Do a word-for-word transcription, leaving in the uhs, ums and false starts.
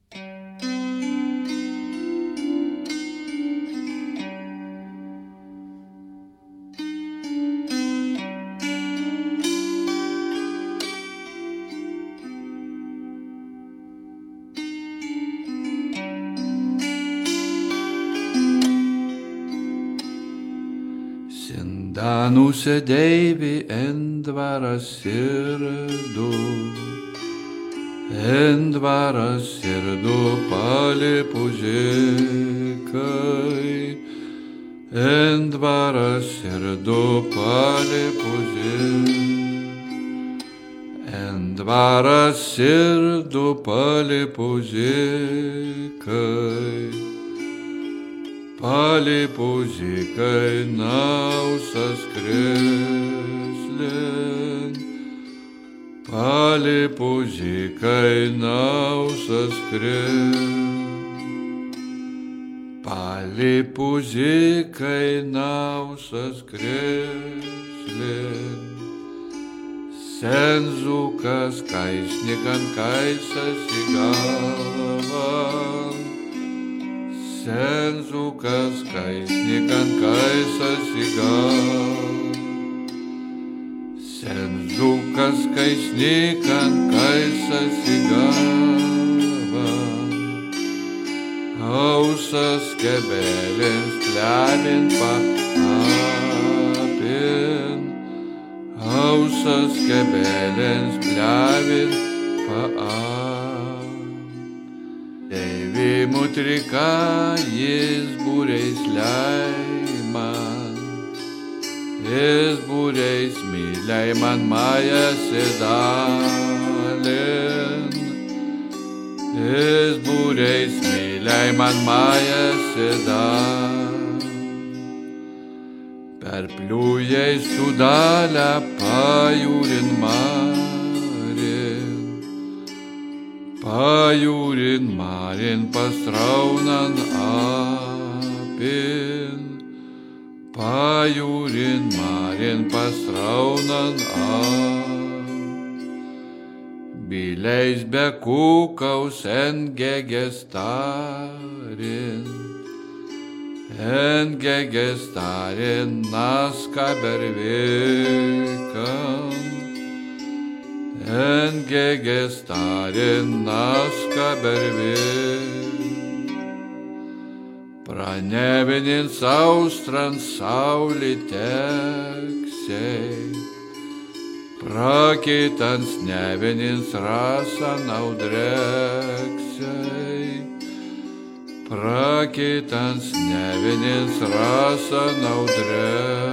Sendanuose deivi en dvara sirdu, en dvara sirdu pali pužikai, en dvara sirdu pali pužikai, en dvara sirdu pali pužikai. Pali pužikai nausas kreslin, pali pužikai nausas kreslin, pali pužikai nausas kreslin, senzukas kaisnikan kaisas į galvą. Senzukas kaisnikan kaisas į galvą, senzukas kaisnikan kaisas į galvą, ausas kebelins plevin paapin, ausas kebelins plevin paapin. Mutrika jis būreis leiman, jis būreis myliai man maja sidalin, jis būreis myliai man maja sidalin, per pliujai sudalę pajūrin marin, pajūrin marin pasraunan apin, pajūrin marin pasraunan apin. Bileis be kūkaus en gegestarin, en gegestarin naska bervikan, en gegestarin naska bervin, pranevinin saustran saulį teksei, prakitans nevinins rasan audreksei, prakitans nevinins rasan audreksei.